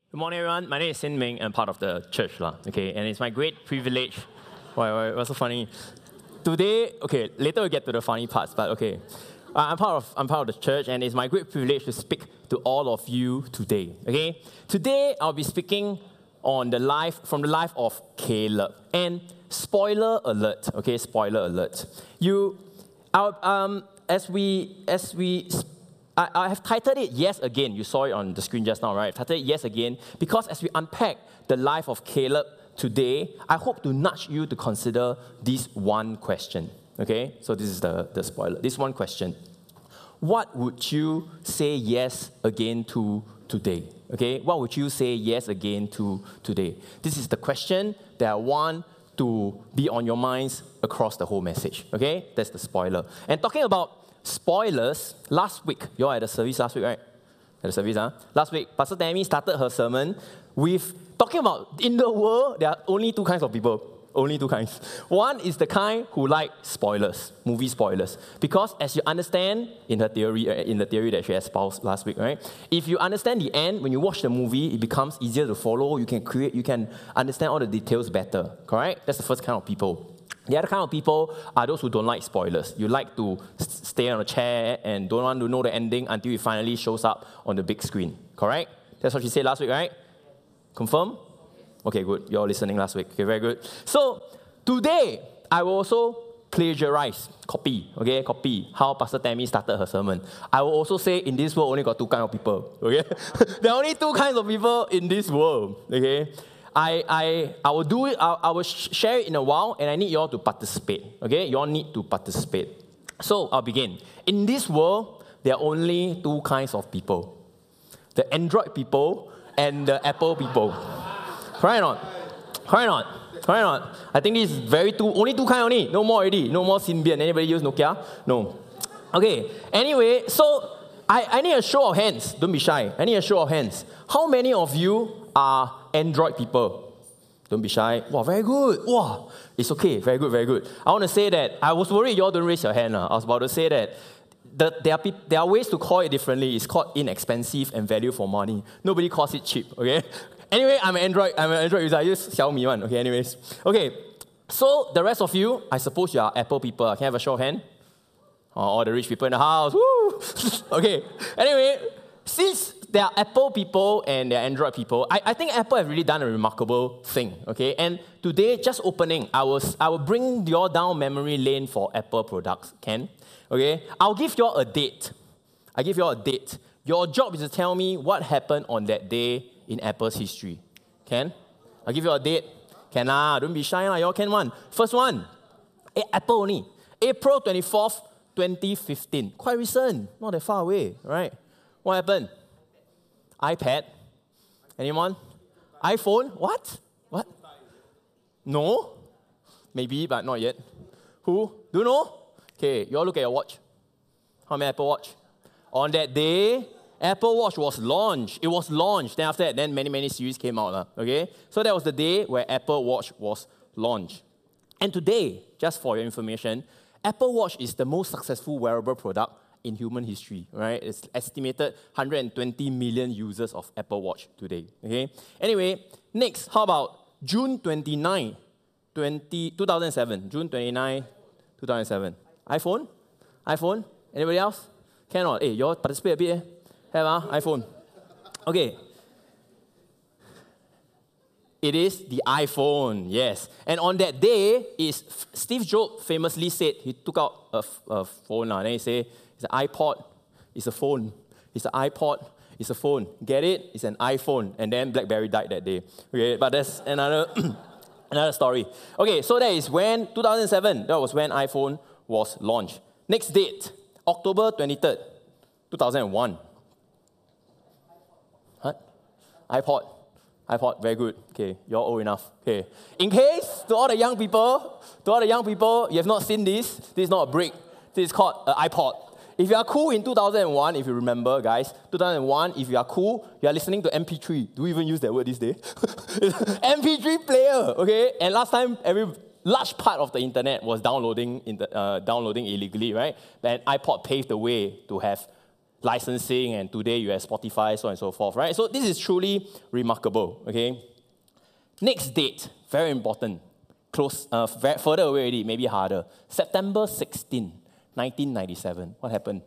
Good morning, everyone. My name is Sin Ming. I'm part of the church, okay? And it's my great privilege. What's so funny? Today, okay, later we'll get to the funny parts, but okay. I'm part of the church, and it's my great privilege to speak to all of you today, okay? Today, I'll be speaking on from the life of Caleb. And spoiler alert, okay? Spoiler alert. I have titled it Yes Again. You saw it on the screen just now, right? I've titled it Yes Again because as we unpack the life of Caleb today, I hope to nudge you to consider this one question, okay? So this is the spoiler. This one question. What would you say yes again to today? Okay? What would you say yes again to today? This is the question that I want to be on your minds across the whole message, okay? That's the spoiler. And talking about spoilers, last week, you all had a service last week, right? Had a service, huh? Last week, Pastor Tammy started her sermon with talking about in the world, there are only two kinds of people. Only two kinds. One is the kind who like spoilers, movie spoilers. Because as you understand in the theory that she espoused last week, right? If you understand the end, when you watch the movie, it becomes easier to follow. You can understand all the details better, correct? That's the first kind of people. The other kind of people are those who don't like spoilers. You like to stay on a chair and don't want to know the ending until it finally shows up on the big screen. Correct? That's what she said last week, right? Confirm? Okay, good. You're listening last week. Okay, very good. So, today, I will also plagiarize, copy how Pastor Tammy started her sermon. I will also say in this world only got two kinds of people. Okay? There are only two kinds of people in this world. Okay? I will do it, I will share it in a while, and I need you all to participate, okay? You all need to participate. So, I'll begin. In this world, there are only two kinds of people. The Android people and the Apple people. Correct or not? Correct or not? Correct or not? I think this is only two kinds only. No more already. No more Symbian. Anybody use Nokia? No. Okay, anyway, so I need a show of hands. Don't be shy. I need a show of hands. How many of you are Android people? Don't be shy. Wow, very good. Wow, it's okay. Very good, very good. I want to say that I was worried you all don't raise your hand. I was about to say that there are ways to call it differently. It's called inexpensive and value for money. Nobody calls it cheap, okay? Anyway, I'm an Android user. I use Xiaomi one, okay, anyways. Okay, so the rest of you, I suppose you are Apple people. Can I have a show of hand? All the rich people in the house. Woo! Okay, anyway, since there are Apple people and there are Android people, I think Apple have really done a remarkable thing, okay? And today, just opening, I will bring you all down memory lane for Apple products, Ken? Okay? I'll give you all a date. Your job is to tell me what happened on that day in Apple's history. Ken? I'll give you a date. Can don't be shy, you all can one. First one, Apple only. April 24th, 2015. Quite recent, not that far away, right? What happened? iPad. Anyone? iPhone? What? No? Maybe, but not yet. Who? Do you know? Okay, you all look at your watch. How many Apple Watch? On that day, Apple Watch was launched. It was launched. Then after that, many series came out. Okay? So that was the day where Apple Watch was launched. And today, just for your information, Apple Watch is the most successful wearable product in human history, right? It's estimated 120 million users of Apple Watch today, okay? Anyway, next, how about June 29, 2007? June 29, 2007. iPhone? Anybody else? Cannot. Hey, you all participate a bit, Have iPhone. Okay. It is the iPhone, yes. And on that day, Steve Jobs famously said, he took out a phone, then he said, it's an iPod, it's a phone. It's an iPod, it's a phone. Get it? It's an iPhone. And then BlackBerry died that day. Okay, but that's another story. Okay, so that is when, 2007, that was when iPhone was launched. Next date, October 23rd, 2001. What? iPod, very good. Okay, you're old enough. Okay. In case, to all the young people, you have not seen this is not a brick. This is called an iPod. If you are cool in 2001, if you remember, guys, 2001, if you are cool, you are listening to MP3. Do we even use that word these days? MP3 player, okay? And last time, large part of the internet was downloading illegally, right? And iPod paved the way to have licensing, and today you have Spotify, so on and so forth, right? So this is truly remarkable, okay? Next date, very important. Further away already, maybe harder. September 16, 1997. What happened?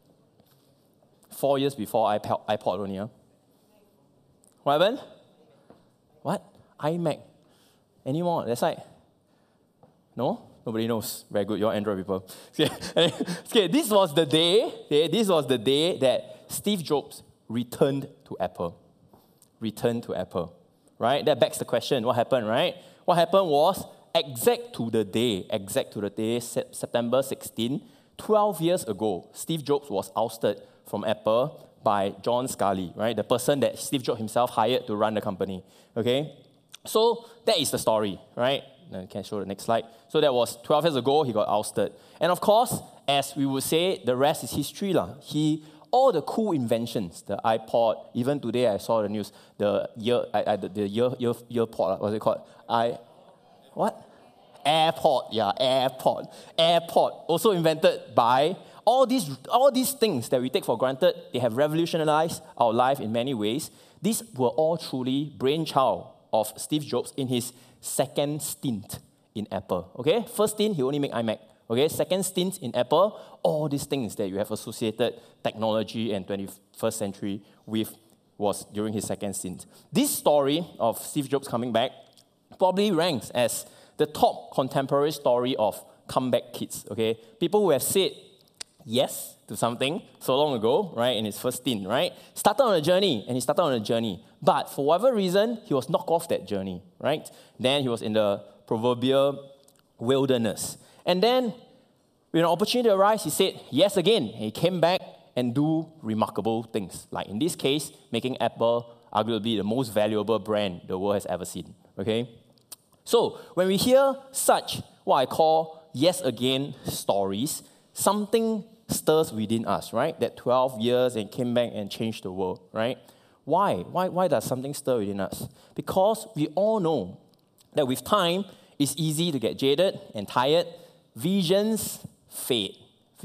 4 years before iPod only, huh? What happened? What? iMac. Any more? That's right. No? Nobody knows. Very good. You're Android people. Okay, this was the day that Steve Jobs returned to Apple. Returned to Apple. Right? That begs the question, what happened, right? What happened was, exact to the day, September 16, 12 years ago, Steve Jobs was ousted from Apple by John Sculley, right? The person that Steve Jobs himself hired to run the company, okay? So that is the story, right? Can I show the next slide? So that was 12 years ago, he got ousted. And of course, as we would say, the rest is history. All the cool inventions, the iPod, even today I saw the news, the earpod, what's it called? AirPod, also invented by all these things that we take for granted. They have revolutionized our life in many ways. These were all truly brainchild of Steve Jobs in his second stint in Apple. Okay, first stint he only made iMac. Okay, second stint in Apple, all these things that you have associated technology and 21st century with was during his second stint. This story of Steve Jobs coming back probably ranks as the top contemporary story of comeback kids. Okay, people who have said yes to something so long ago, right, in his first stint, right, started on a journey, but for whatever reason, he was knocked off that journey, right? Then he was in the proverbial wilderness. And then, when an opportunity arose, he said yes again. He came back and do remarkable things, like in this case, making Apple arguably the most valuable brand the world has ever seen, okay? So, when we hear such, what I call yes again stories, something stirs within us, right? That 12 years and came back and changed the world, right? Why? Why does something stir within us? Because we all know that with time, it's easy to get jaded and tired. Visions fade.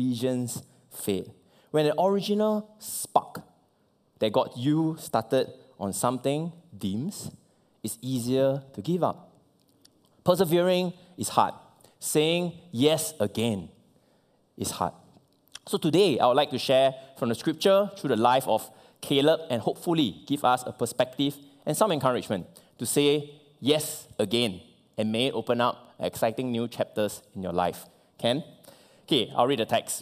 When the original spark that got you started on something dims, it's easier to give up. Persevering is hard. Saying yes again is hard. So today, I would like to share from the scripture through the life of Caleb and hopefully give us a perspective and some encouragement to say yes again, and may it open up exciting new chapters in your life. Ken? Okay, I'll read the text.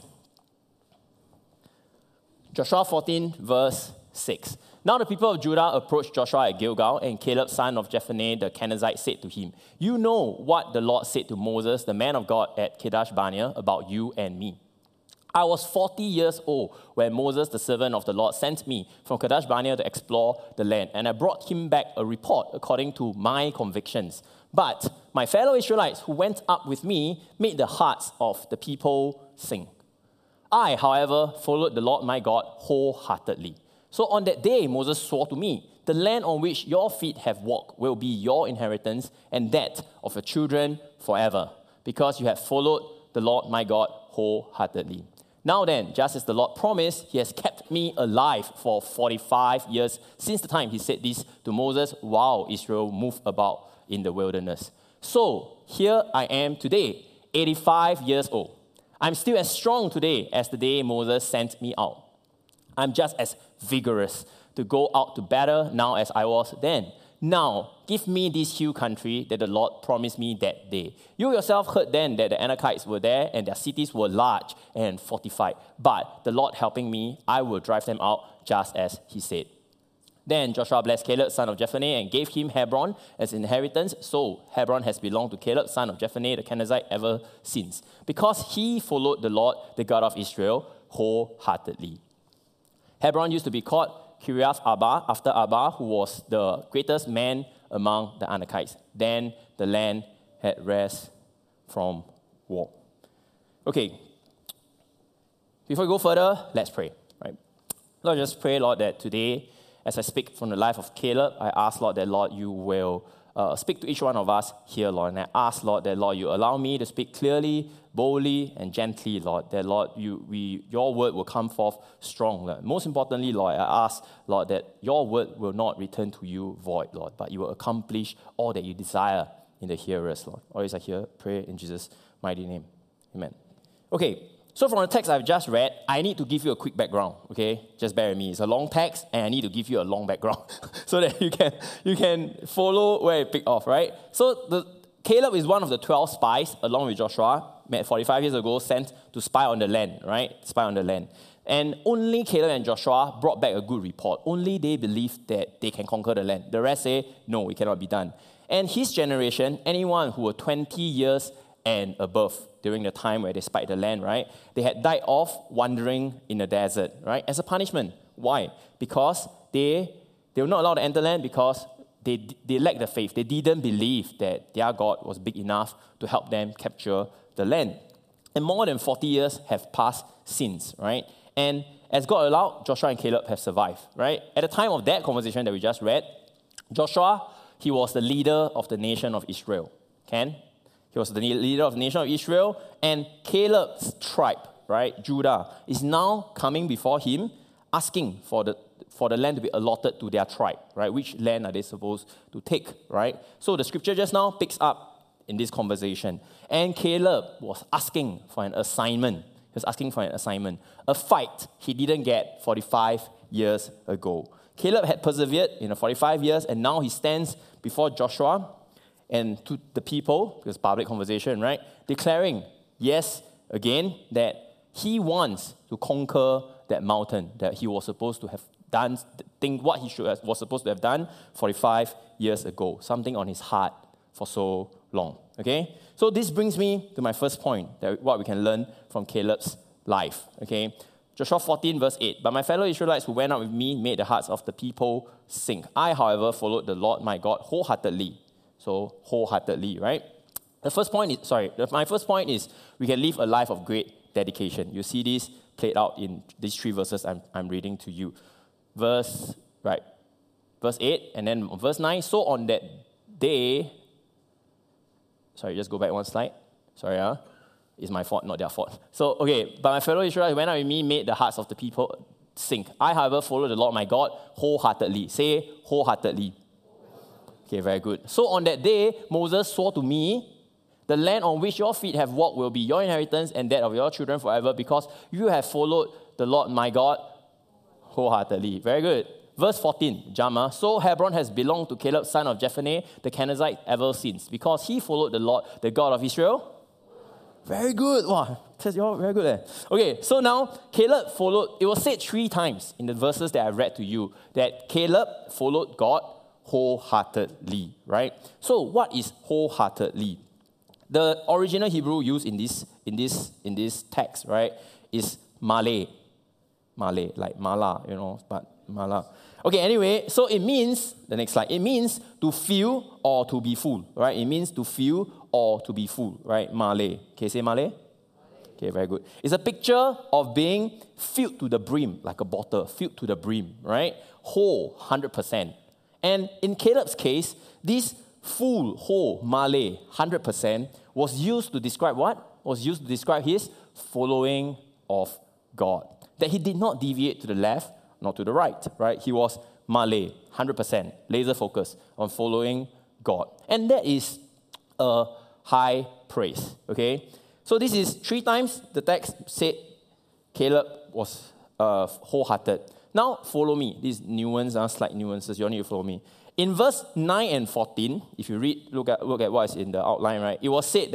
Joshua 14, verse 6. Now the people of Judah approached Joshua at Gilgal, and Caleb, son of Jephunneh the Kenizzite, said to him, "You know what the Lord said to Moses, the man of God, at Kadesh Barnea, about you and me. I was 40 years old when Moses, the servant of the Lord, sent me from Kadesh Barnea to explore the land, and I brought him back a report according to my convictions. But my fellow Israelites who went up with me made the hearts of the people sink. I, however, followed the Lord my God wholeheartedly. So on that day, Moses swore to me, the land on which your feet have walked will be your inheritance and that of your children forever, because you have followed the Lord my God wholeheartedly. Now then, just as the Lord promised, he has kept me alive for 45 years since the time he said this to Moses while Israel moved about in the wilderness. So here I am today, 85 years old. I'm still as strong today as the day Moses sent me out. I'm just as vigorous to go out to battle now as I was then. Now, give me this hill country that the Lord promised me that day. You yourself heard then that the Anakites were there and their cities were large and fortified. But the Lord helping me, I will drive them out just as he said." Then Joshua blessed Caleb, son of Jephunneh, and gave him Hebron as inheritance. So Hebron has belonged to Caleb, son of Jephunneh, the Kenizzite, ever since, because he followed the Lord, the God of Israel, wholeheartedly. Hebron used to be called Kiriath Arba, after Arba, who was the greatest man among the Anakites. Then the land had rest from war. Okay, before we go further, let's pray. Right? Lord, just pray, Lord, that today, as I speak from the life of Caleb, I ask, Lord, that, Lord, you will speak to each one of us here, Lord. And I ask, Lord, that, Lord, you allow me to speak clearly, boldly, and gently, Lord. That, Lord, your word will come forth strong, Lord. Most importantly, Lord, I ask, Lord, that your word will not return to you void, Lord, but you will accomplish all that you desire in the hearers, Lord. Always I hear, pray in Jesus' mighty name. Amen. Okay, so from the text I've just read, I need to give you a quick background, okay? Just bear with me. It's a long text, and I need to give you a long background so that you can follow where it picked off, right? So Caleb is one of the 12 spies, along with Joshua, met 45 years ago, sent to spy on the land, right? Spy on the land. And only Caleb and Joshua brought back a good report. Only they believed that they can conquer the land. The rest say, no, it cannot be done. And his generation, anyone who were 20 years and above, during the time where they spied the land, right? They had died off wandering in the desert, right? As a punishment. Why? Because they were not allowed to enter land because they lacked the faith. They didn't believe that their God was big enough to help them capture the land. And more than 40 years have passed since, right? And as God allowed, Joshua and Caleb have survived, right? At the time of that conversation that we just read, Joshua, he was the leader of the nation of Israel. He was the leader of the nation of Israel, and Caleb's tribe, right, Judah, is now coming before him, asking for the land to be allotted to their tribe, right? Which land are they supposed to take, right? So the scripture just now picks up in this conversation, and Caleb was asking for an assignment. He was asking for an assignment, a fight he didn't get 45 years ago. Caleb had persevered in the 45 years, and now he stands before Joshua and to the people, because public conversation, right? Declaring, yes, again, that he wants to conquer that mountain that he was supposed to have done, what he was supposed to have done 45 years ago. Something on his heart for so long, okay? So this brings me to my first point, that what we can learn from Caleb's life, okay? Joshua 14, verse 8. But my fellow Israelites who went out with me made the hearts of the people sink. I, however, followed the Lord my God wholeheartedly. So wholeheartedly, right? My first point is we can live a life of great dedication. You see this played out in these three verses I'm reading to you. Verse 8, and then verse 9. So on that day, just go back one slide. It's my fault, not their fault. So, okay, but my fellow Israelites went out with me, made the hearts of the people sink. I, however, followed the Lord my God wholeheartedly. Say wholeheartedly. Okay, very good. So on that day, Moses swore to me, the land on which your feet have walked will be your inheritance and that of your children forever, because you have followed the Lord my God wholeheartedly. Very good. Verse 14, Jama. So Hebron has belonged to Caleb, son of Jephunneh, the Kenizzite, ever since, because he followed the Lord, the God of Israel. Very good. Wow, you're very good. Okay, so now Caleb followed, it was said 3 times in the verses that I read to you, that Caleb followed God wholeheartedly, right? So what is wholeheartedly? The original Hebrew used in this text, right, is male, like mala, but mala. Okay, anyway, so it means, the next slide, it means to fill or to be full, right? It means to fill or to be full, right? Male. Okay, say male? Okay, very good. It's a picture of being filled to the brim, like a bottle, filled to the brim, right? Whole, 100%. And in Caleb's case, this full, whole, male, 100% was used to describe what? Was used to describe his following of God. That he did not deviate to the left, not to the right? He was male, 100%, laser focus on following God. And that is a high praise, okay? So this is 3 times the text said Caleb was wholehearted. Now, follow me. These slight nuances. You all need to follow me. In verse 9 and 14, if you look at what is in the outline, right? It was said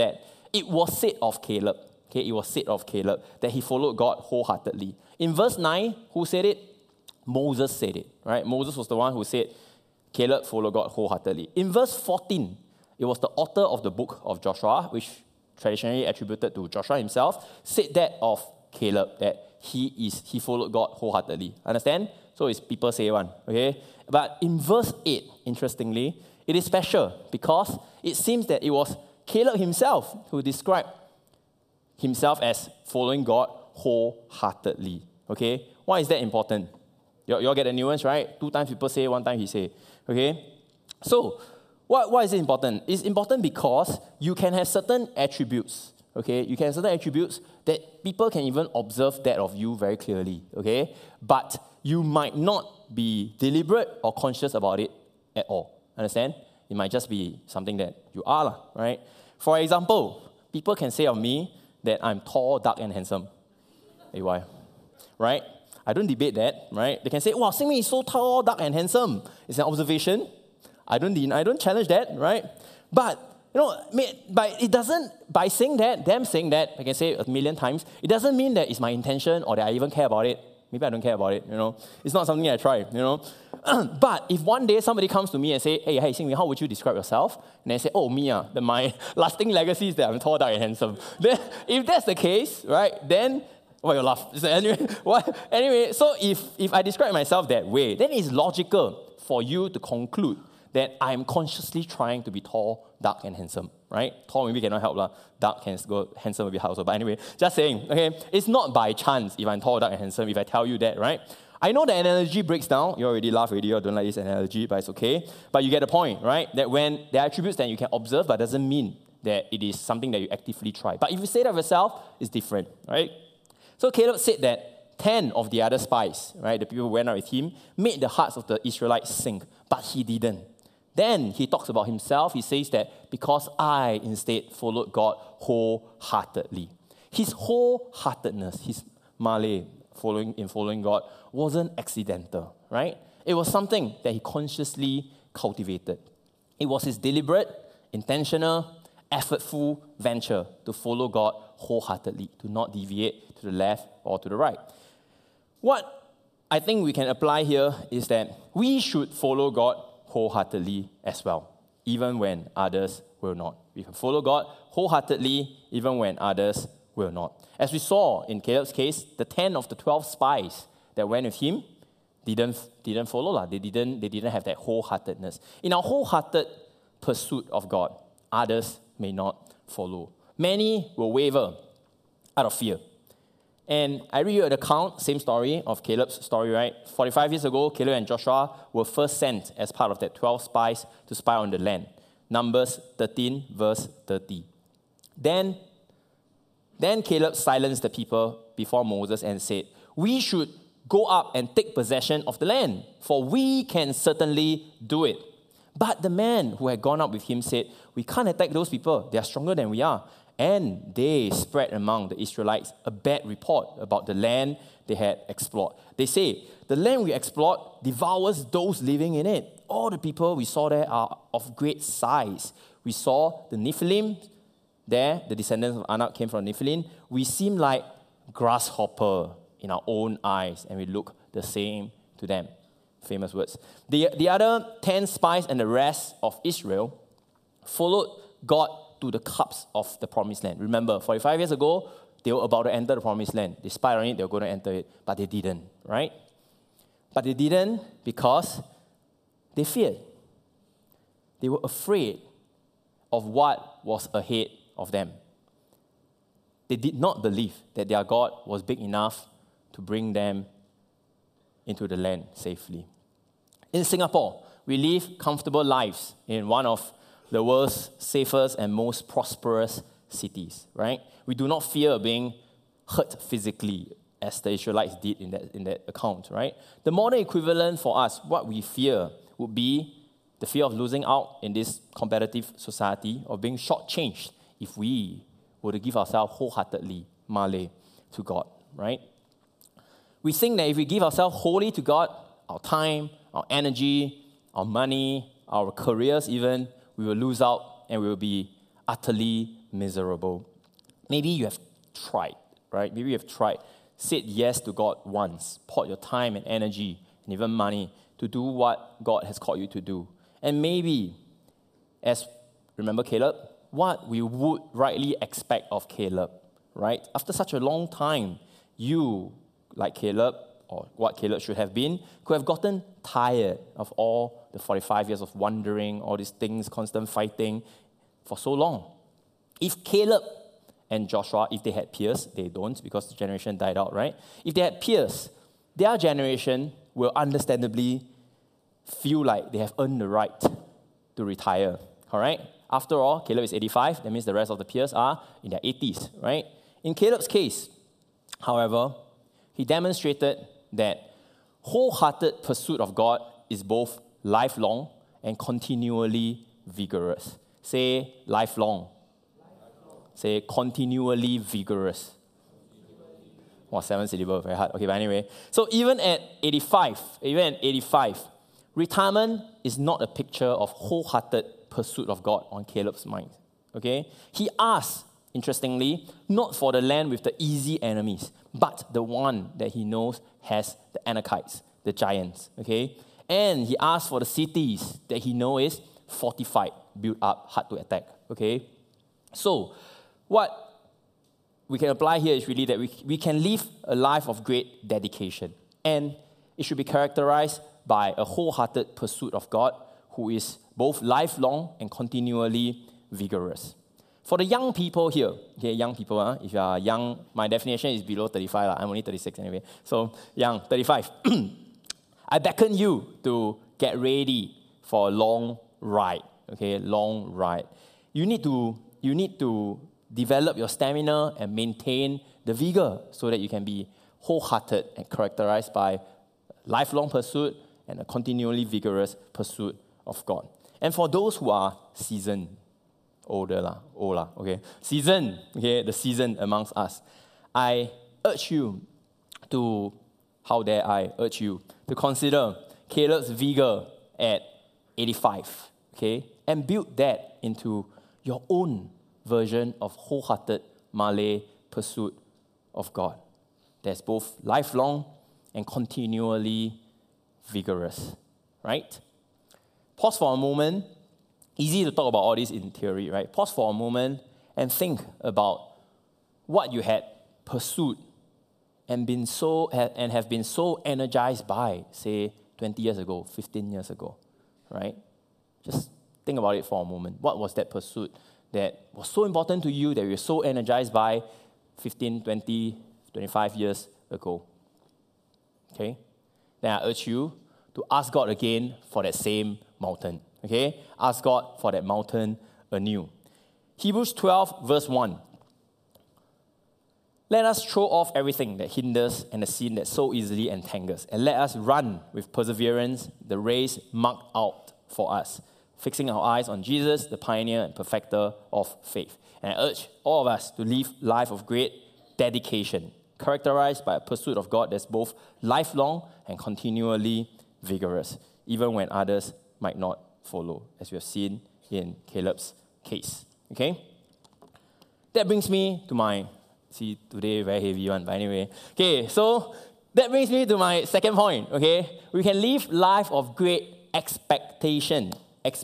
of Caleb, okay? It was said of Caleb that he followed God wholeheartedly. In verse 9, who said it? Moses said it, right? Moses was the one who said Caleb followed God wholeheartedly. In verse 14, it was the author of the book of Joshua, which traditionally attributed to Joshua himself, said that of Caleb, that he followed God wholeheartedly. Understand? So it's people say one, okay? But in verse 8, interestingly, it is special because it seems that it was Caleb himself who described himself as following God wholeheartedly, okay? Why is that important? You all get the nuance, right? 2 times people say, 1 time he say, okay? So, Why is it important? It's important because you can have certain attributes, okay? You can have certain attributes that people can even observe that of you very clearly, okay? But you might not be deliberate or conscious about it at all. Understand? It might just be something that you are, right? For example, people can say of me that I'm tall, dark, and handsome. Hey, why? Right? I don't debate that, right? They can say, wow, Xingmin is so tall, dark, and handsome. It's an observation. I don't challenge that, right? But, but it doesn't, by saying that, them saying that, I can say it a million times, it doesn't mean that it's my intention or that I even care about it. Maybe I don't care about it, It's not something I try, But if one day somebody comes to me and say, hey, Xingmin, how would you describe yourself? And I say, oh, me, my lasting legacy is that I'm tall, dark, and handsome. Then, if that's the case, right, then, why you laugh? So anyway, so if I describe myself that way, then it's logical for you to conclude that I'm consciously trying to be tall, dark, and handsome, right? Tall maybe cannot help, dark can go, handsome will be hard also. But anyway, just saying, okay, it's not by chance if I'm tall, dark, and handsome, if I tell you that, right? I know the analogy breaks down. You already laugh already, or don't like this analogy, but it's okay. But you get the point, right? That when there are attributes that you can observe, but doesn't mean that it is something that you actively try. But if you say that of yourself, it's different, right? So Caleb said that 10 of the other spies, right, the people who went out with him, made the hearts of the Israelites sink, but he didn't. Then he talks about himself. He says that because I instead followed God wholeheartedly. His wholeheartedness, his male following God, wasn't accidental, right? It was something that he consciously cultivated. It was his deliberate, intentional, effortful venture to follow God wholeheartedly, to not deviate to the left or to the right. What I think we can apply here is that we should follow God wholeheartedly as well, even when others will not. We can follow God wholeheartedly, even when others will not. As we saw in Caleb's case, the 10 of the 12 spies that went with him didn't follow. They didn't have that wholeheartedness. In our wholehearted pursuit of God, others may not follow. Many will waver out of fear. And I read you an account, same story of Caleb's story, right? 45 years ago, Caleb and Joshua were first sent as part of that 12 spies to spy on the land. Numbers 13, verse 30. Then Caleb silenced the people before Moses and said, we should go up and take possession of the land, for we can certainly do it. But the man who had gone up with him said, we can't attack those people. They are stronger than we are. And they spread among the Israelites a bad report about the land they had explored. They say, the land we explored devours those living in it. All the people we saw there are of great size. We saw the Nephilim there, the descendants of Anak came from Nephilim. We seem like grasshopper in our own eyes, and we look the same to them. Famous words. The other 10 spies and the rest of Israel followed God to the cups of the promised land. Remember, 45 years ago, they were about to enter the promised land. They spied on it, they were going to enter it, but they didn't, right? But they didn't because they feared. They were afraid of what was ahead of them. They did not believe that their God was big enough to bring them into the land safely. In Singapore, we live comfortable lives in one of the world's safest and most prosperous cities, right? We do not fear being hurt physically as the Israelites did in that account, right? The modern equivalent for us, what we fear would be the fear of losing out in this competitive society, or being shortchanged if we were to give ourselves wholeheartedly, male, to God, right? We think that if we give ourselves wholly to God, our time, our energy, our money, our careers even, we will lose out and we will be utterly miserable. Maybe you have tried, right? Maybe you have tried, said yes to God once, poured your time and energy and even money to do what God has called you to do. And maybe, as remember Caleb, what we would rightly expect of Caleb, right? After such a long time, you, like Caleb, or what Caleb should have been, could have gotten tired of all the 45 years of wandering, all these things, constant fighting for so long. If Caleb and Joshua, if they had peers, they don't because the generation died out, right? If they had peers, their generation will understandably feel like they have earned the right to retire All right? After all, Caleb is 85. That means the rest of the peers are in their 80s, right? In Caleb's case, however, he demonstrated that wholehearted pursuit of God is both lifelong and continually vigorous. Say lifelong. Say continually vigorous. Wow, 7 syllables, very hard. Okay, but anyway. So even at 85, retirement is not a picture of wholehearted pursuit of God on Caleb's mind. Okay? He asked, interestingly, not for the land with the easy enemies, but the one that he knows has the Anakites, the giants. Okay? And he asked for the cities that he knows is fortified, built up, hard to attack. Okay? So, what we can apply here is really that we can live a life of great dedication. And it should be characterized by a wholehearted pursuit of God who is both lifelong and continually vigorous. For the young people here, okay, young people, if you are young, my definition is below 35. I'm only 36 anyway. So, young, 35. I beckon you to get ready for a long ride. Okay, long ride. You need to develop your stamina and maintain the vigor so that you can be wholehearted and characterized by lifelong pursuit and a continually vigorous pursuit of God. And for those who are seasoned, seasoned, okay, the seasoned amongst us, I urge you to consider Caleb's vigor at 85, okay, and build that into your own version of wholehearted Malay pursuit of God. That's both lifelong and continually vigorous, right? Pause for a moment. Easy to talk about all this in theory, right? Pause for a moment and think about what you had pursued and have been so energized by, say, 20 years ago, 15 years ago, right? Just think about it for a moment. What was that pursuit that was so important to you that you were so energized by 15, 20, 25 years ago? Okay? Then I urge you to ask God again for that same mountain. Okay? Ask God for that mountain anew. Hebrews 12, verse 1. Let us throw off everything that hinders and the sin that so easily entangles, and let us run with perseverance the race marked out for us, fixing our eyes on Jesus, the pioneer and perfecter of faith. And I urge all of us to live a life of great dedication, characterized by a pursuit of God that's both lifelong and continually vigorous, even when others might not follow, as we have seen in Caleb's case. Okay? That brings me to my, today very heavy one, but anyway. Okay, so that brings me to my second point, okay? We can live life of great expectation.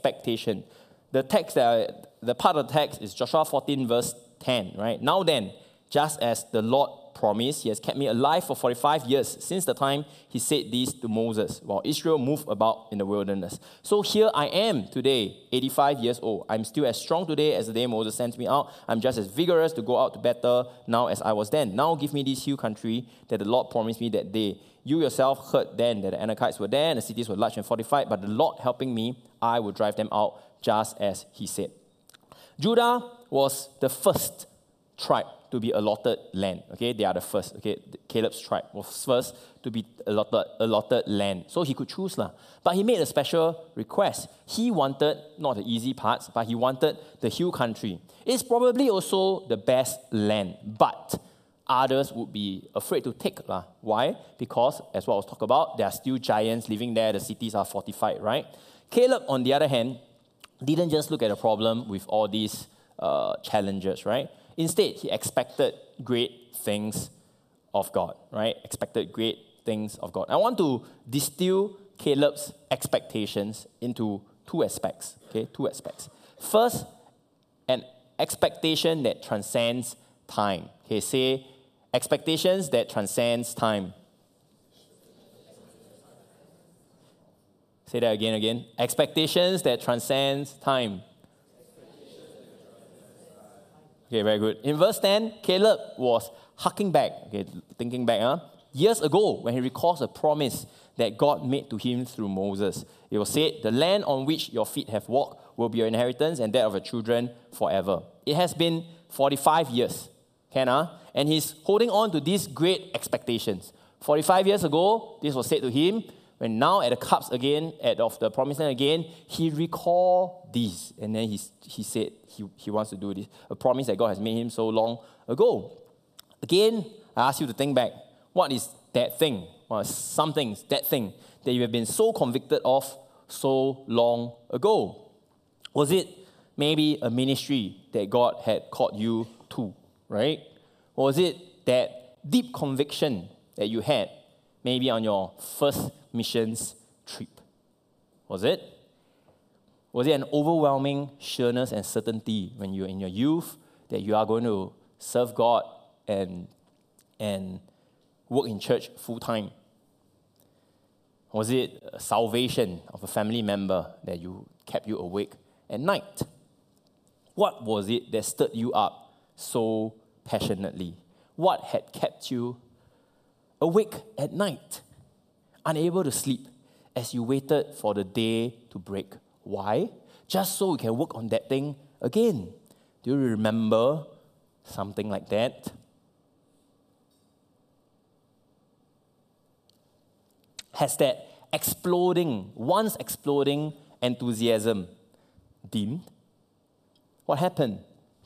The part of the text is Joshua 14, verse 10, right? Now then, just as the Lord promised, he has kept me alive for 45 years since the time he said this to Moses while Israel moved about in the wilderness. So here I am today, 85 years old. I'm still as strong today as the day Moses sent me out. I'm just as vigorous to go out to battle now as I was then. Now give me this hill country that the Lord promised me that day. You yourself heard then that the Anakites were there and the cities were large and fortified, but the Lord helping me, I will drive them out just as he said. Judah was the first tribe to be allotted land. Okay, they are the first. Okay, Caleb's tribe was first to be allotted land. So he could choose. But he made a special request. He wanted, not the easy parts, but he wanted the hill country. It's probably also the best land, but others would be afraid to take. Why? Because, as what I was talking about, there are still giants living there. The cities are fortified, right? Caleb, on the other hand, didn't just look at the problem with all these challenges, right? Instead, he expected great things of God, right? Expected great things of God. I want to distill Caleb's expectations into two aspects, okay? Two aspects. First, an expectation that transcends time. Okay, say, expectations that transcends time. Say that again. Expectations that transcends time. Okay, very good. In verse 10, Caleb was harking back, okay, thinking back, years ago when he recalls a promise that God made to him through Moses. It was said, the land on which your feet have walked will be your inheritance and that of your children forever. It has been 45 years, and he's holding on to these great expectations. 45 years ago, this was said to him. When now at the cups again, of the promised land again, he recalled these. And then he said he wants to do this. A promise that God has made him so long ago. Again, I ask you to think back. What is that thing? What is that thing that you have been so convicted of so long ago? Was it maybe a ministry that God had called you to, right? Or was it that deep conviction that you had maybe on your first missions trip? Was it? Was it an overwhelming sureness and certainty when you're in your youth that you are going to serve God and work in church full time? Was it a salvation of a family member that kept you awake at night? What was it that stirred you up so passionately? What had kept you awake at night, unable to sleep as you waited for the day to break? Why? Just so you can work on that thing again. Do you remember something like that? Has that once exploding enthusiasm dimmed? What happened?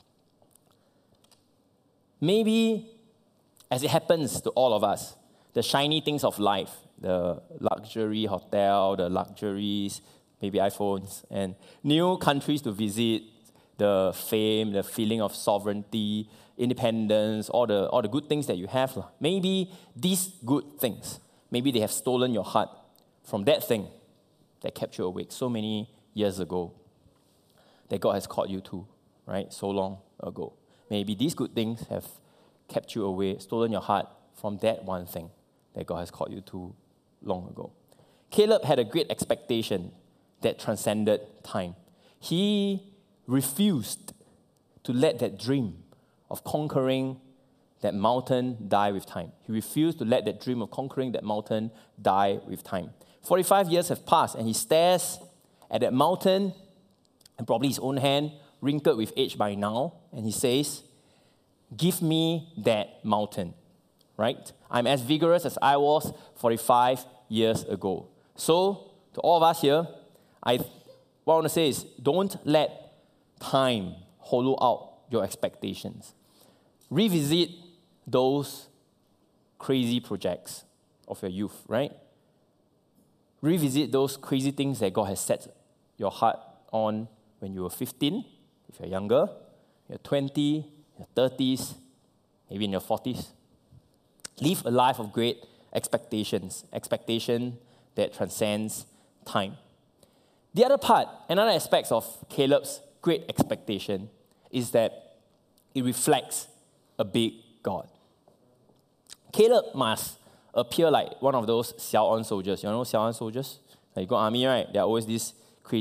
Maybe, as it happens to all of us, the shiny things of life, the luxury hotel, the luxuries, maybe iPhones, and new countries to visit, the fame, the feeling of sovereignty, independence, all the good things that you have. Maybe these good things, maybe they have stolen your heart from that thing that kept you awake so many years ago, that God has called you to, right? So long ago. Maybe these good things have kept you away, stolen your heart from that one thing that God has called you to long ago. Caleb had a great expectation that transcended time. He refused to let that dream of conquering that mountain die with time. He refused to let that dream of conquering that mountain die with time. 45 years have passed, and he stares at that mountain, and probably his own hand, wrinkled with age by now, and he says, give me that mountain, right? I'm as vigorous as I was 45 years ago. So, to all of us here, what I want to say is, don't let time hollow out your expectations. Revisit those crazy projects of your youth, right? Revisit those crazy things that God has set your heart on when you were 15, if you're younger, you're 20, your 30s, maybe in your 40s. Live a life of great expectation that transcends time. The other part, another aspect of Caleb's great expectation is that it reflects a big God. Caleb must appear like one of those Xiao On soldiers. You know Xiao On soldiers? Like you go army, right? There are always these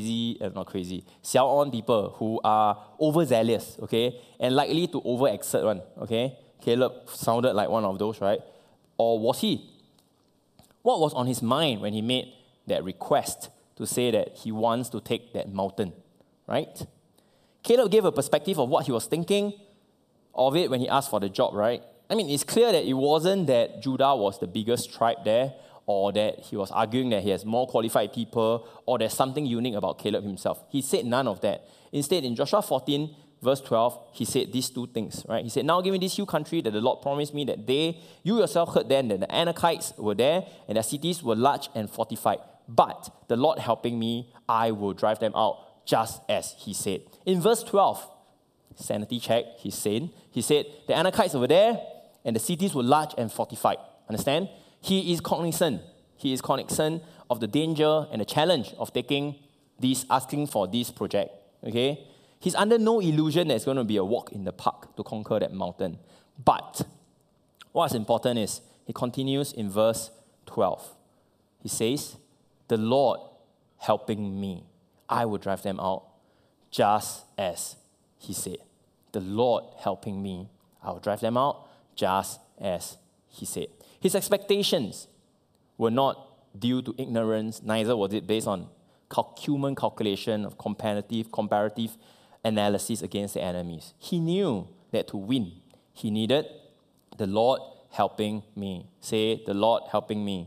Xiao On people who are overzealous, okay? And likely to overexert one, okay? Caleb sounded like one of those, right? Or was he? What was on his mind when he made that request to say that he wants to take that mountain, right? Caleb gave a perspective of what he was thinking of it when he asked for the job, right? I mean, it's clear that it wasn't that Judah was the biggest tribe there, or that he was arguing that he has more qualified people, or there's something unique about Caleb himself. He said none of that. Instead, in Joshua 14, verse 12, he said these two things, right? He said, now give me this huge country that the Lord promised me that you yourself heard then that the Anakites were there, and their cities were large and fortified. But the Lord helping me, I will drive them out, just as he said. In verse 12, sanity check, he's sane. He said, the Anakites were there, and the cities were large and fortified. Understand? He is cognizant. He is cognizant of the danger and the challenge of asking for this project. Okay? He's under no illusion that it's going to be a walk in the park to conquer that mountain. But what's important is, he continues in verse 12. He says, the Lord helping me, I will drive them out, just as he said. The Lord helping me, I will drive them out, just as he said. His expectations were not due to ignorance, neither was it based on human calculation of comparative analysis against the enemies. He knew that to win, he needed the Lord helping me. Say, the Lord helping me.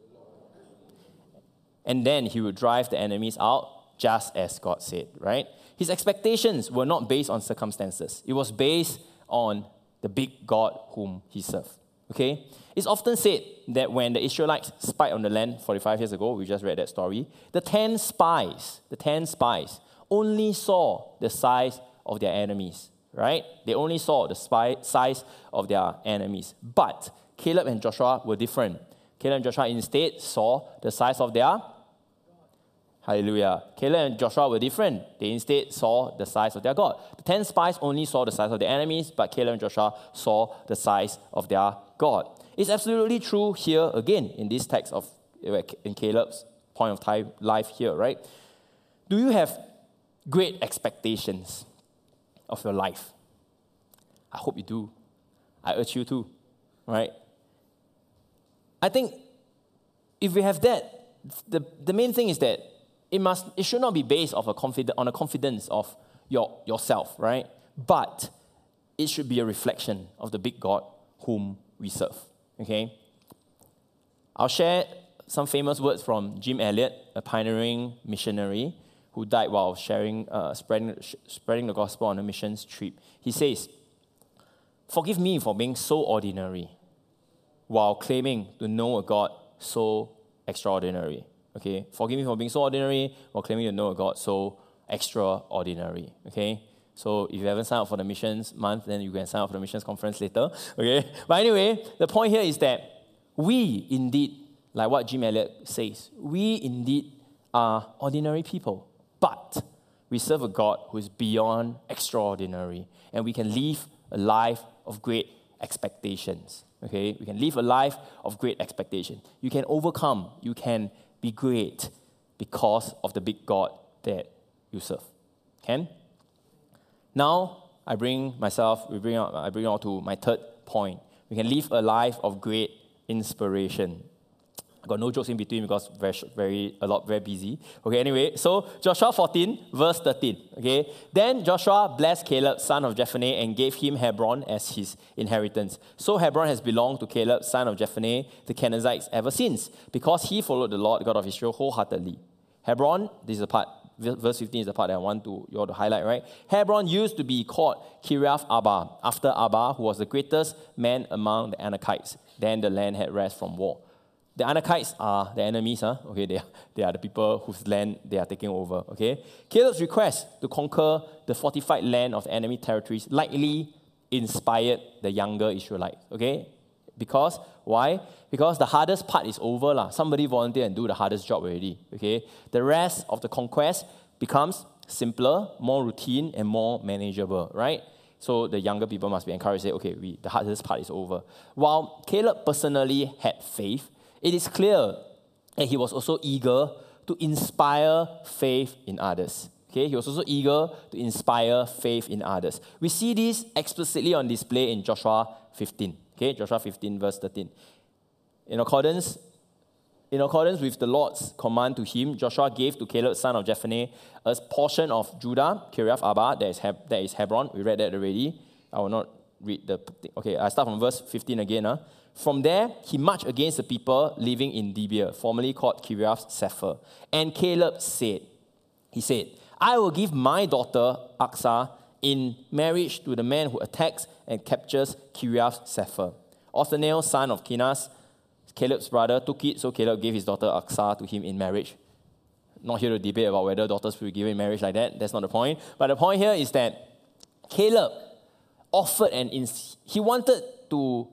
And then he would drive the enemies out, just as God said, right? His expectations were not based on circumstances. It was based on the big God whom he served, okay? It's often said that when the Israelites spied on the land 45 years ago, we just read that story, the 10 spies only saw the size of their enemies, right? They only saw the size of their enemies. But Caleb and Joshua were different. Caleb and Joshua instead saw the size of their... Hallelujah. Caleb and Joshua were different. They instead saw the size of their God. The 10 spies only saw the size of their enemies, but Caleb and Joshua saw the size of their God. It's absolutely true here again in this text in Caleb's point of time life here, right? Do you have great expectations of your life? I hope you do. I urge you to, right? I think if we have that, the main thing is that it should not be based on a confidence of yourself, right? But it should be a reflection of the big God whom we serve. Okay? I'll share some famous words from Jim Elliot, a pioneering missionary who died while spreading the gospel on a missions trip. He says, "Forgive me for being so ordinary while claiming to know a God so extraordinary." Okay, forgive me for being so ordinary while claiming to know a God so extraordinary. Okay, so if you haven't signed up for the missions month, then you can sign up for the missions conference later. Okay, but anyway, the point here is that we indeed, like what Jim Elliot says, we indeed are ordinary people, but we serve a God who is beyond extraordinary, and we can live a life of great expectations. Okay, we can live a life of great expectation. You can overcome. You can be great because of the big God that you serve. Can? Now, I bring out to my third point. We can live a life of great inspiration. I got no jokes in between because very busy. Okay, anyway, so Joshua 14, verse 13. Okay, then Joshua blessed Caleb, son of Jephunneh, and gave him Hebron as his inheritance. So Hebron has belonged to Caleb, son of Jephunneh, the Kenizzites, ever since, because he followed the Lord, God of Israel, wholeheartedly. Hebron, this is the part, verse 15 is the part that I want you all to highlight, right? Hebron used to be called Kiriath Arba, after Arba, who was the greatest man among the Anakites. Then the land had rest from war. The Anakites are the enemies, Okay, they are the people whose land they are taking over, okay? Caleb's request to conquer the fortified land of enemy territories likely inspired the younger Israelites, okay? Because, why? Because the hardest part is over. Somebody volunteer and do the hardest job already, okay? The rest of the conquest becomes simpler, more routine, and more manageable, right? So the younger people must be encouraged to say, okay, the hardest part is over. While Caleb personally had faith, it is clear that he was also eager to inspire faith in others. Okay, he was also eager to inspire faith in others. We see this explicitly on display in Joshua 15. Okay, Joshua 15, verse 13. In accordance with the Lord's command to him, Joshua gave to Caleb, son of Jephunneh, a portion of Judah, Kiriath Arba, that is Hebron. We read that already. I will not read the... Okay, I start from verse 15 again. From there, he marched against the people living in Debir, formerly called Kiriath Sepher. And Caleb said, I will give my daughter Aksah in marriage to the man who attacks and captures Kiriath Sepher. Othniel, son of Kenaz, Caleb's brother, took it, so Caleb gave his daughter Aksah to him in marriage. Not here to debate about whether daughters will be given in marriage like that. That's not the point. But the point here is that Caleb offered he wanted to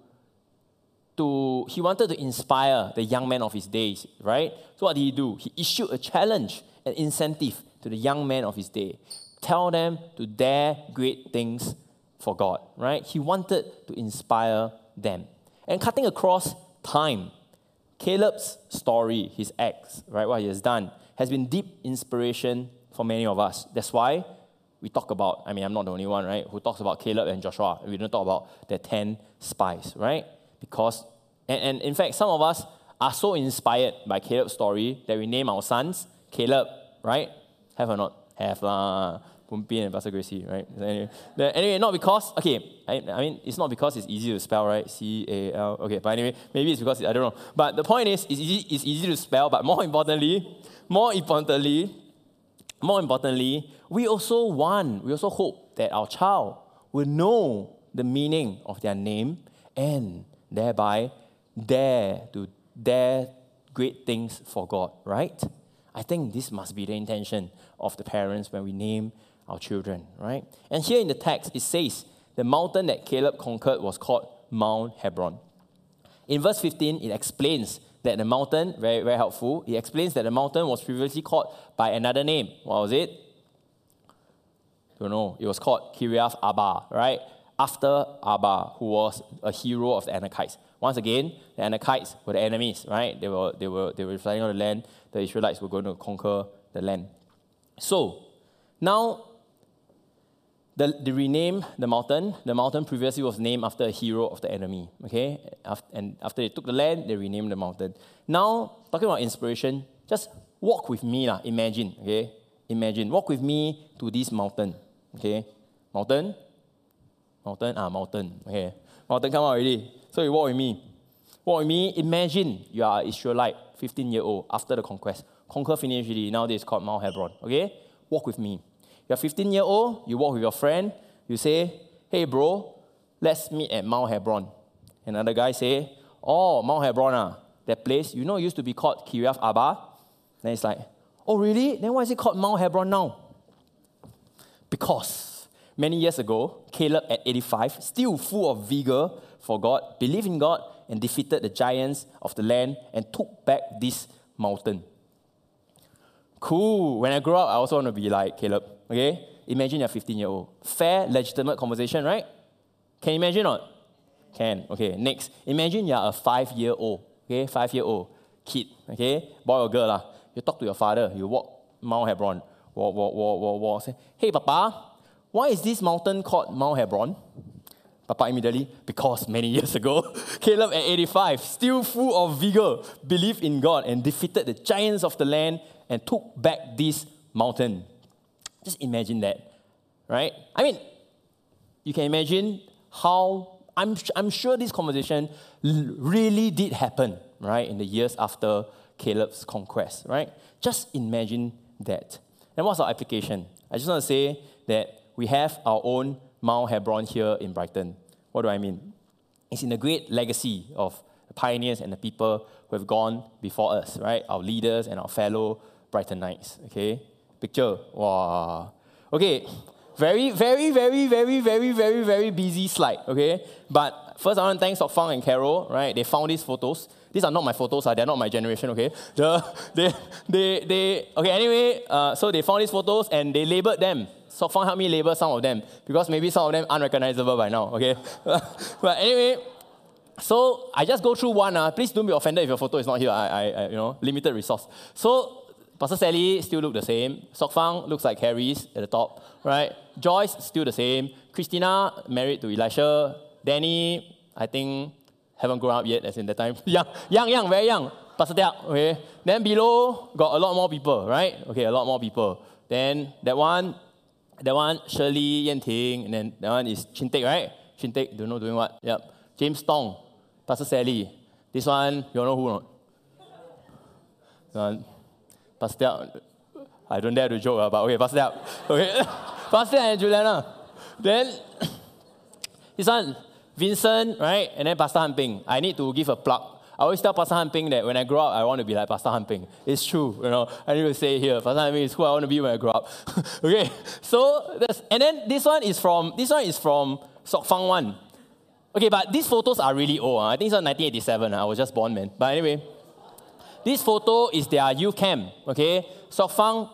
inspire the young men of his days, right? So what did he do? He issued a challenge, an incentive to the young men of his day. Tell them to dare great things for God, right? He wanted to inspire them. And cutting across time, Caleb's story, his acts, right, what he has done, has been deep inspiration for many of us. That's why we talk about, I'm not the only one, right, who talks about Caleb and Joshua. We don't talk about the 10 spies, right? Because And in fact, some of us are so inspired by Caleb's story that we name our sons Caleb, right? Have or not? Have lah. Pumpi and Pastor Gracie, right? Anyway, not because, I mean, it's not because it's easy to spell, right? C-A-L. Okay, but anyway, maybe it's because, I don't know. But the point is, it's easy to spell, but more importantly, we also hope that our child will know the meaning of their name and thereby dare great things for God, right? I think this must be the intention of the parents when we name our children, right? And here in the text, it says the mountain that Caleb conquered was called Mount Hebron. In verse 15, it explains that the mountain, very, very helpful, it explains that the mountain was previously called by another name. What was it? Don't know. It was called Kiriath Arba, right? After Arba, who was a hero of the Anakites. Once again, the Anakites were the enemies, right? They were fighting on the land. The Israelites were going to conquer the land. So, now, they renamed the mountain. The mountain previously was named after a hero of the enemy, okay? And after they took the land, they renamed the mountain. Now, talking about inspiration, just walk with me, imagine, okay? Imagine, walk with me to this mountain, okay? Mountain, okay. Mountain, come out already. So you walk with me. Walk with me, imagine you are an Israelite, 15-year-old, after the conquest. Conquer finished already, nowadays it's called Mount Hebron, okay? Walk with me. You're 15-year-old, you walk with your friend, you say, hey bro, let's meet at Mount Hebron. Another guy say, oh, Mount Hebron, that place, used to be called Kiriath Arba. Then it's like, oh really? Then why is it called Mount Hebron now? Because many years ago, Caleb at 85, still full of vigor for God, believed in God, and defeated the giants of the land and took back this mountain. Cool. When I grow up, I also want to be like Caleb. Okay? Imagine you're 15-year-old. Fair, legitimate conversation, right? Can you imagine or not? Can. Okay, next. Imagine you're a 5-year-old. Okay, 5-year-old kid. Okay? Boy or girl. You talk to your father. You walk Mount Hebron. Walk. Say, hey, Papa, why is this mountain called Mount Hebron? Papa immediately, because many years ago, Caleb at 85, still full of vigor, believed in God and defeated the giants of the land and took back this mountain. Just imagine that, right? I mean, you can imagine how, I'm sure this conversation really did happen, right, in the years after Caleb's conquest, right? Just imagine that. And what's our application? I just want to say that we have our own Mount Hebron here in Brighton. What do I mean? It's in the great legacy of the pioneers and the people who have gone before us, right? Our leaders and our fellow Brightonites, okay? Picture, wow. Okay, very, very, very, very, very, very, very busy slide, okay? But first I want to thank Sok Fang and Carol, right? They found these photos. These are not my photos, they're not my generation, okay? Anyway, so they found these photos and they labeled them. Sok Fang helped me label some of them because maybe some of them unrecognizable by now, okay? But anyway, so I just go through one. Please don't be offended if your photo is not here. I limited resource. So Pastor Sally still look the same. Sok Fang looks like Harry's at the top, right? Joyce still the same. Christina married to Elisha. Danny, I think haven't grown up yet, as in that time. Young, very young. Pastor Tiak, okay. Then below got a lot more people, right? Okay, a lot more people. Then that one, Shirley, Yan Ting, and then that one is Chin Teck, right? Chin Teck, don't know doing what. Yep. James Tong, Pastor Sally. This one, you know who or not? Pastor Tiak, I don't dare to joke, but okay, Pastor Tiak. Okay. Pastor and Juliana. Then, this one, Vincent, right? And then Pastor Han Ping. I need to give a plug. I always tell Pastor Han Ping that when I grow up, I want to be like Pastor Han Ping. It's true, I need to say it here. Pastor Han Ping is who I want to be when I grow up. Okay, so, and then this one is from Sok Fang one. Okay, but these photos are really old. I think it's 1987. I was just born, man. But anyway, this photo is their youth camp, okay? Sok Fang,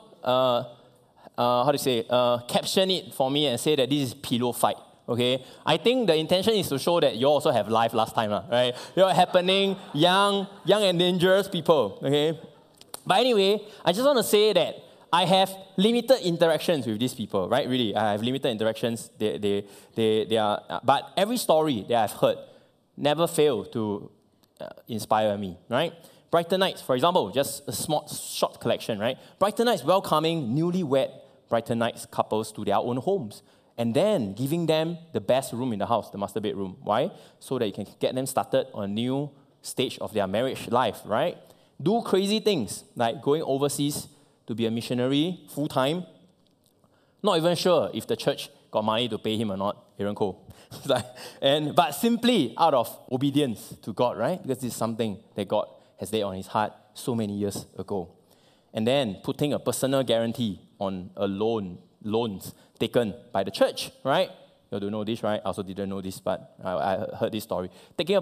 caption it for me and say that this is pillow fight, okay? I think the intention is to show that you also have life last time, right? You're happening, young and dangerous people, okay? But anyway, I just want to say that I have limited interactions with these people, right? Really, I have limited interactions. They are, but every story that I've heard never fail to inspire me, right? Brighton-ites, for example, just a small, short collection, right? Brighton-ites welcoming newlywed Brighton-ites couples to their own homes and then giving them the best room in the house, the master bedroom. Why? So that you can get them started on a new stage of their marriage life, right? Do crazy things like going overseas to be a missionary full-time. Not even sure if the church got money to pay him or not, Aaron Cole. But simply out of obedience to God, right? Because this is something that God has laid on his heart so many years ago. And then putting a personal guarantee on a loans taken by the church, right? You do know this, right? I also didn't know this, but I heard this story. Taking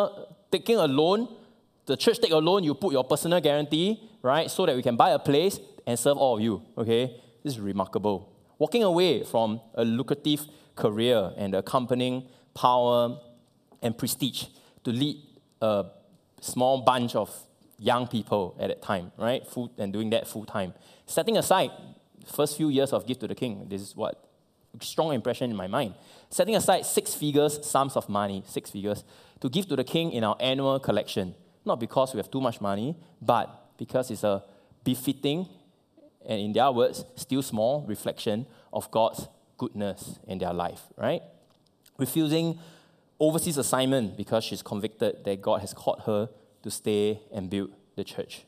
a loan, the church take a loan, you put your personal guarantee, right? So that we can buy a place and serve all of you, okay? This is remarkable. Walking away from a lucrative career and accompanying power and prestige to lead a small bunch of young people at that time, right? And doing that full time. Setting aside first few years of Give to the King, this is what strong impression in my mind. Setting aside 6 figures, sums of money, 6 figures, to give to the King in our annual collection. Not because we have too much money, but because it's a befitting, and in their words, still small reflection of God's goodness in their life, right? Refusing overseas assignment because she's convicted that God has called her to stay and build the church.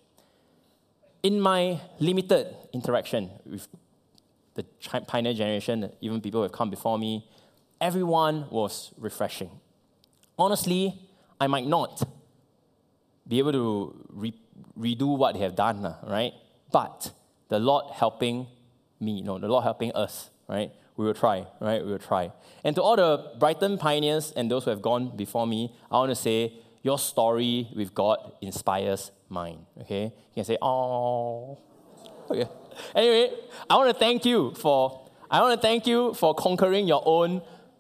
In my limited interaction with the pioneer generation, even people who have come before me, everyone was refreshing. Honestly, I might not be able to redo what they have done, right? But the Lord helping me, the Lord helping us, right? We will try, right? We will try. And to all the Brighton pioneers and those who have gone before me, I want to say, your story with God inspires mine, okay? You can say, oh. Okay. Anyway, I want to thank you for conquering your own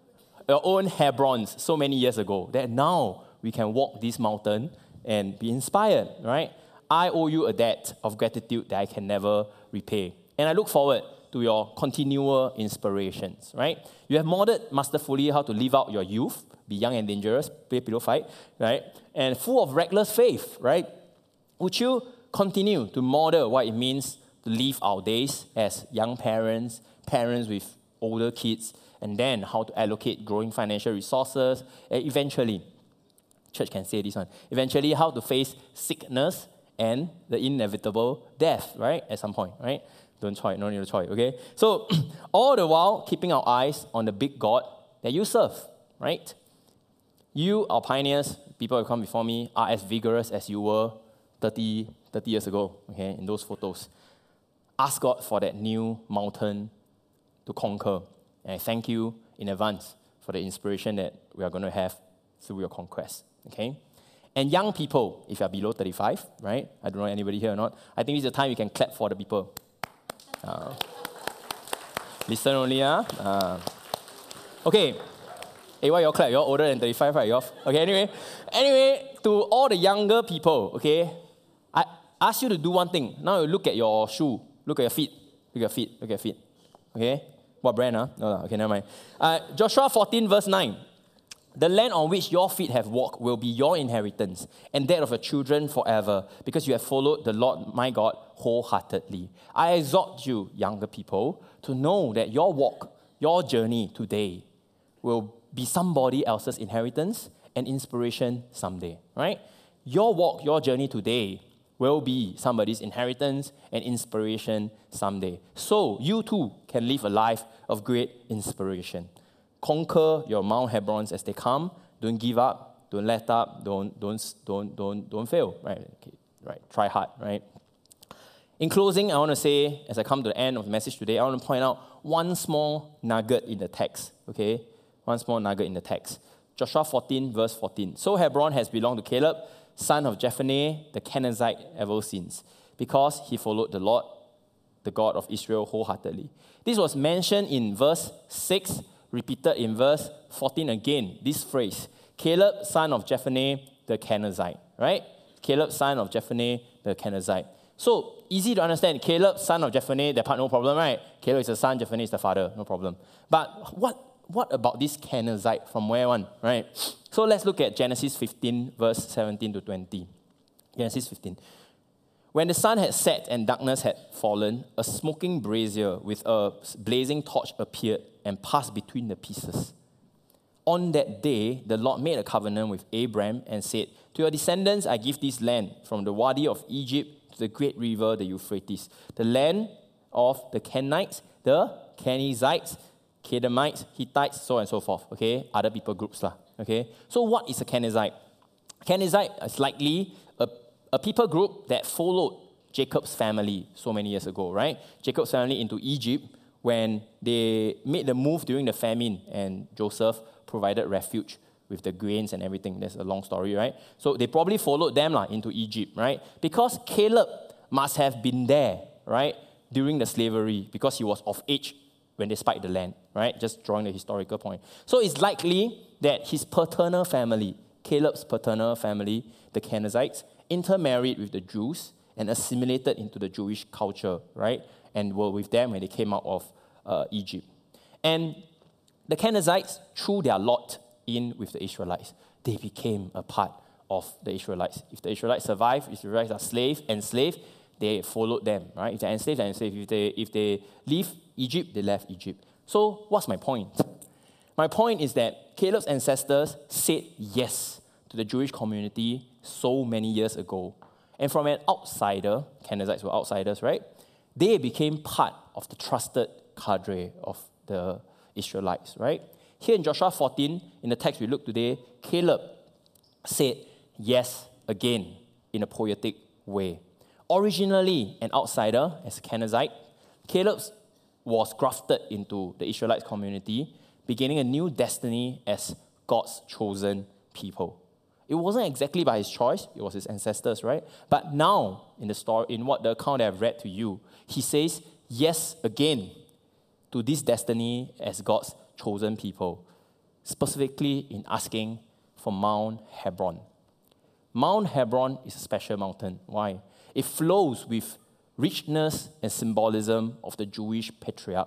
Hebrons so many years ago, that now we can walk this mountain and be inspired, right? I owe you a debt of gratitude that I can never repay. And I look forward to your continual inspirations, right? You have modeled masterfully how to live out your youth, be young and dangerous, play pillow fight, right? And full of reckless faith, right? Would you continue to model what it means to live our days as young parents, parents with older kids, and then how to allocate growing financial resources, and eventually, church can say this one, eventually how to face sickness and the inevitable death, right? At some point, right? Don't try, no need to try, okay? So, all the while, keeping our eyes on the big God that you serve, right? You, our pioneers, people who have come before me, are as vigorous as you were 30 years ago, okay, in those photos. Ask God for that new mountain to conquer. And I thank you in advance for the inspiration that we are going to have through your conquest, okay? And young people, if you are below 35, right? I don't know anybody here or not. I think it's the time you can clap for the people. Listen only, Okay. Hey, why you all clap? You're older than 35, right? Okay, anyway, to all the younger people, okay, I ask you to do one thing. Now you look at your shoe, look at your feet, okay? What brand, No, okay, never mind. Joshua 14, verse 9. The land on which your feet have walked will be your inheritance, and that of your children forever, because you have followed the Lord my God wholeheartedly. I exhort you, younger people, to know that your walk, your journey today, will be somebody else's inheritance and inspiration someday, right? Your walk, your journey today will be somebody's inheritance and inspiration someday. So you too can live a life of great inspiration. Conquer your Mount Hebrons as they come. Don't give up. Don't let up. Don't fail. Right? Okay. Right. Try hard. Right. In closing, I want to say, as I come to the end of the message today, I want to point out one small nugget in the text. Okay, one small nugget in the text. Joshua 14, verse 14. So Hebron has belonged to Caleb, son of Jephunneh, the Kenizzite, ever since, because he followed the Lord, the God of Israel, wholeheartedly. This was mentioned in verse 6. Repeated in verse 14 again, this phrase, Caleb, son of Jephunneh, the Kenizzite, right? Caleb, son of Jephunneh, the Kenizzite. So, easy to understand, Caleb, son of Jephunneh, that part, no problem, right? Caleb is the son, Jephunneh is the father, no problem. But what what about this Kenizzite? From where one, right? So let's look at Genesis 15, verse 17 to 20. Genesis 15. When the sun had set and darkness had fallen, a smoking brazier with a blazing torch appeared and passed between the pieces. On that day, the Lord made a covenant with Abram and said, to your descendants I give this land, from the Wadi of Egypt to the great river, the Euphrates, the land of the Kenites, the Kenizzites, Kedemites, Hittites, so on and so forth. Okay, other people groups lah. Okay, so what is a Kenizzite? Kenizzite is likely a people group that followed Jacob's family so many years ago, right? Jacob's family into Egypt when they made the move during the famine, and Joseph provided refuge with the grains and everything. That's a long story, right? So they probably followed them into Egypt, right? Because Caleb must have been there, right, during the slavery, because he was of age when they spied the land, right? Just drawing the historical point. So it's likely that his paternal family, Caleb's paternal family, the Kenizzites, intermarried with the Jews and assimilated into the Jewish culture, right? And were with them when they came out of Egypt. And the Kenizzites threw their lot in with the Israelites. They became a part of the Israelites. If the Israelites survive, if the Israelites are enslaved, they followed them, right? If they're enslaved, they're enslaved. If they leave Egypt, they left Egypt. So what's my point? My point is that Caleb's ancestors said yes to the Jewish community so many years ago. And from an outsider, Kenizzites were outsiders, right? They became part of the trusted cadre of the Israelites, right? Here in Joshua 14, in the text we look today, Caleb said yes again in a poetic way. Originally an outsider as a Kenizzite, Caleb was grafted into the Israelite community, beginning a new destiny as God's chosen people. It wasn't exactly by his choice, it was his ancestors, right? But now, in the story, in what the account that I've read to you, he says yes again to this destiny as God's chosen people, specifically in asking for Mount Hebron. Mount Hebron is a special mountain. Why? It flows with richness and symbolism of the Jewish patriarch.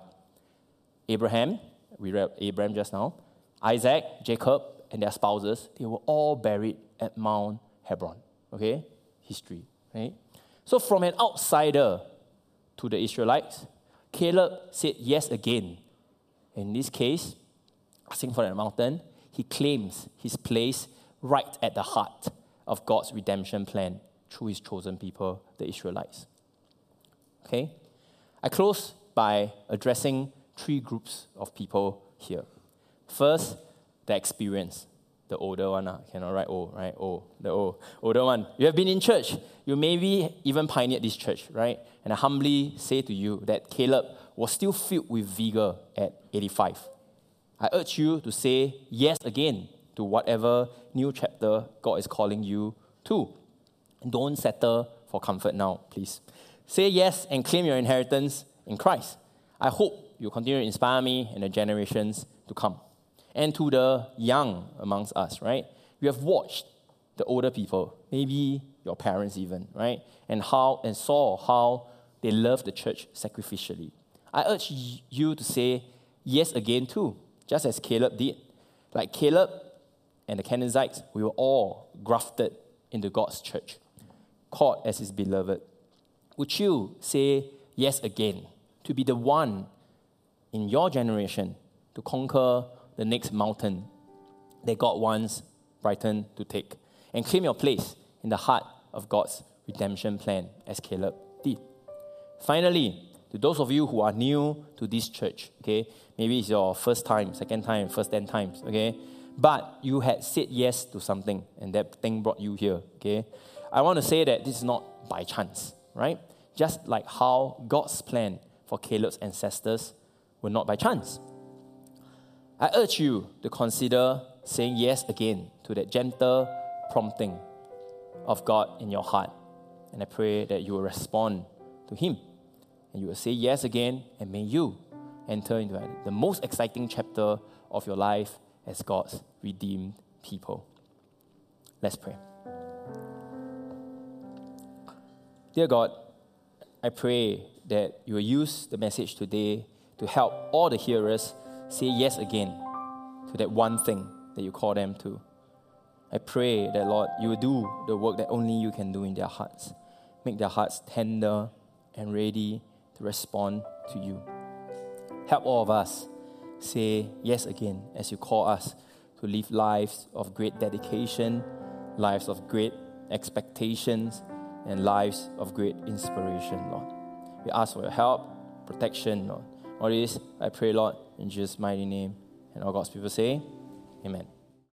Abraham, we read Abraham just now, Isaac, Jacob, and their spouses, they were all buried at Mount Hebron. Okay? History, right? So from an outsider to the Israelites, Caleb said yes again. In this case, asking for that mountain, he claims his place right at the heart of God's redemption plan through his chosen people, the Israelites. Okay? I close by addressing three groups of people here. First, the experience. The older one, cannot write old, right? The older one. You have been in church. You maybe even pioneered this church, right? And I humbly say to you that Caleb was still filled with vigor at 85. I urge you to say yes again to whatever new chapter God is calling you to. Don't settle for comfort now, please. Say yes and claim your inheritance in Christ. I hope you continue to inspire me and the generations to come. And to the young amongst us, right? You have watched the older people, maybe your parents even, right? And saw how they loved the church sacrificially. I urge you to say yes again too, just as Caleb did. Like Caleb and the Kenizzites, we were all grafted into God's church, called as his beloved. Would you say yes again to be the one in your generation to conquer the next mountain that God wants Brighton to take, and claim your place in the heart of God's redemption plan as Caleb did? Finally, to those of you who are new to this church, okay, maybe it's your first time, second time, first 10 times, okay, but you had said yes to something and that thing brought you here, okay, I want to say that this is not by chance, right? Just like how God's plan for Caleb's ancestors were not by chance. I urge you to consider saying yes again to that gentle prompting of God in your heart. And I pray that you will respond to him. And you will say yes again, and may you enter into the most exciting chapter of your life as God's redeemed people. Let's pray. Dear God, I pray that you will use the message today to help all the hearers say yes again to that one thing that you call them to. I pray that, Lord, you will do the work that only you can do in their hearts. Make their hearts tender and ready to respond to you. Help all of us say yes again as you call us to live lives of great dedication, lives of great expectations, and lives of great inspiration, Lord. We ask for your help, protection, Lord. All this, I pray, Lord, in Jesus' mighty name. And all God's people say, amen.